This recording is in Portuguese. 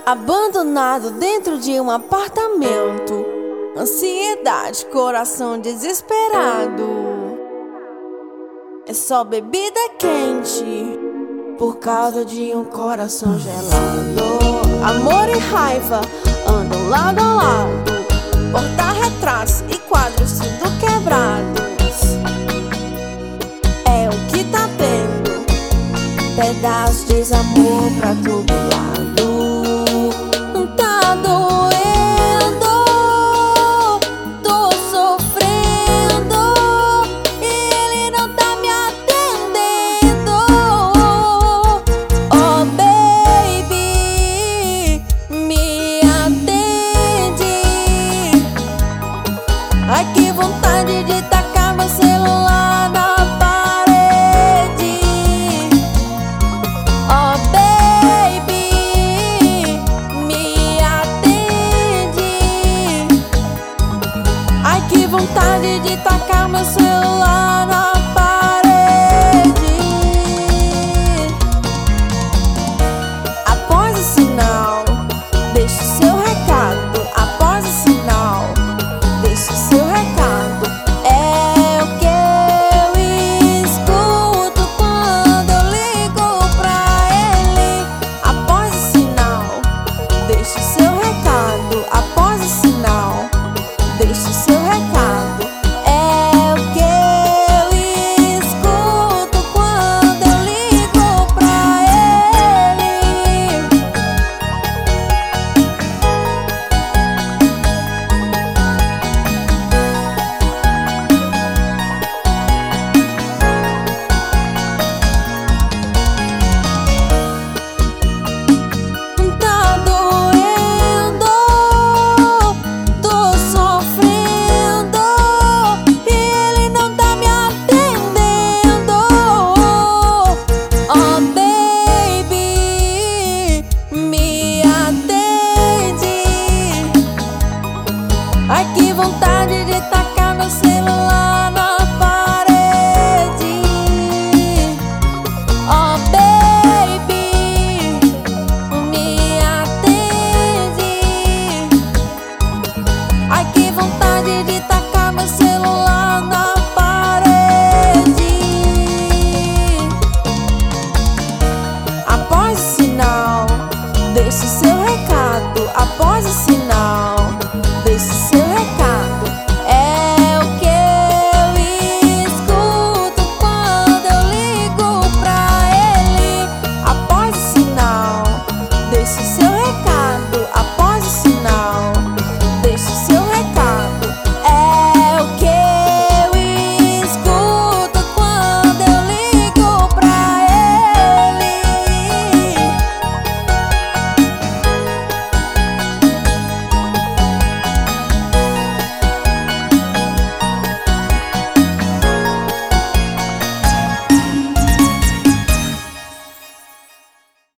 Abandonado dentro de um apartamento, ansiedade, coração desesperado. É só bebida quente por causa de um coração gelado. Amor e raiva andam lado a lado, porta-retratos e quadros tudo quebrados. É o que tá tendo, pedaços de desamor pra todo lado. Tá doendo, tô sofrendo, ele não tá me atendendo. Oh baby, me atende. Ai que vontade de tacar meu celular na parede. Oh baby, me atende. Ai que vontade de tacar meu celular na parede. Após o sinal, deixe seu recado. Após o sinal, deixe seu recado. É o que eu escuto quando eu ligo pra ele. Após o sinal, deixe seu recado. Após o sinal, deixe seu recado. É o que eu escuto quando eu ligo pra ele. Tá doendo, tô sofrendo, ele não tá me atendendo. Oh baby, me atende. Ai que vontade de tacar meu celular na parede. Oh baby, me atende. Ai que vontade de tacar meu celular na parede. Após o sinal, deixe seu recado. Após o sinal,